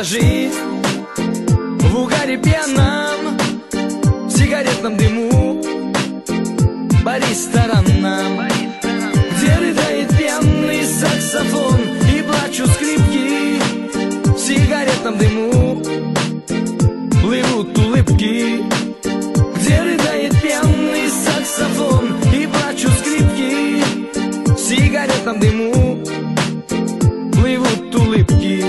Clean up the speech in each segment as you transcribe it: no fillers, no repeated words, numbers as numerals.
жить в угаре пьяном, в сигаретном дыму, по ресторанам, где рыдает пьяный саксофон и плачут скрипки. В сигаретном дыму плывут улыбки, где рыдает пьяный саксофон и плачут скрипки. В сигаретном дыму плывут улыбки.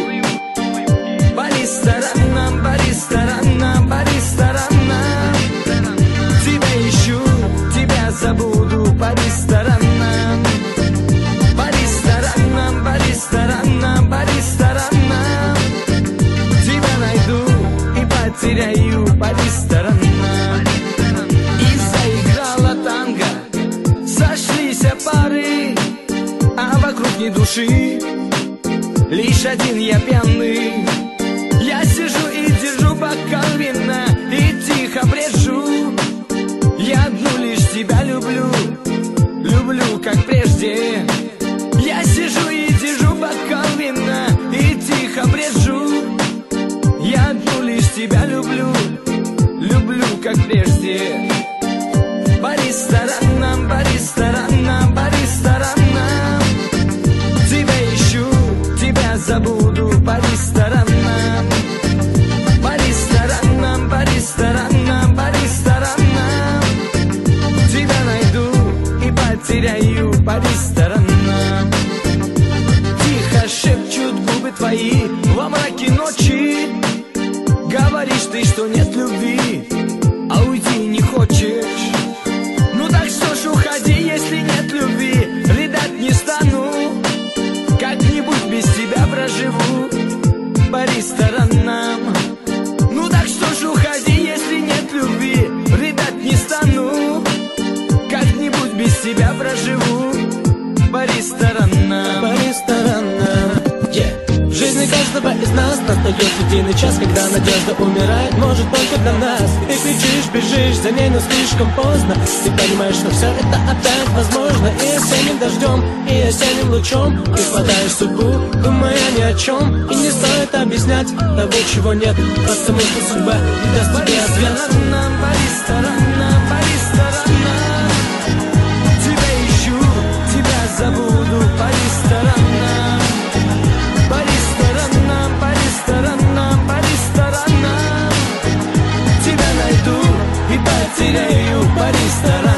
По ресторанам, по ресторанам, по ресторанам, тебя ищу, тебя забуду. По ресторанам, по ресторанам, по ресторанам, по ресторанам, тебя найду и потеряю. По ресторанам. И заиграла танго, сошлись пары, а вокруг ни души, лишь один я пьяный. Я сижу и держу бокал вина и тихо брежу. Я одну лишь тебя люблю, люблю как прежде. Я сижу и держу бокал вина и тихо брежу. Я одну лишь тебя люблю, люблю как прежде. По ресторанам, по ресторанам, по ресторанам, тебя ищу, тебя забуду. По ресторанам, по ресторанам, по ресторанам, по ресторанам, тебя найду и потеряю. По ресторанам. Тихо шепчут губы твои во мраке ночи. Говоришь ты, что нет любви, а уйти не хочешь. Ну так что ж, уходи, если нет любви. Рыдать не стану, как-нибудь без тебя проживу. По ресторанам. Ну так что ж, уходи, если нет любви. Рыдать не стану, как-нибудь без тебя проживу. По ресторанам. По ресторанам. В жизни каждого из нас настает единый час, когда надежда умирает, может только для нас. Ты кричишь, бежишь за ней, но слишком поздно. Ты понимаешь, что все это опять возможно. И осенним дождем, и осенним лучом ты впадаешь в судьбу, думая ни о чем. И не стоит объяснять того, чего нет, потому что судьба не даст тебе ответ. По ресторанам, по ресторанам, тебя ищу, тебя забуду. По ресторанам, по ресторанам, по ресторанам, по ресторанам, тебя найду и потеряю. По ресторанам.